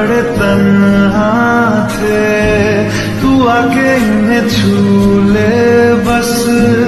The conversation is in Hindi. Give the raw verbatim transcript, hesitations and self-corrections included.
बड़े तन्हा थे, तू आके इन्हें छू ले बस।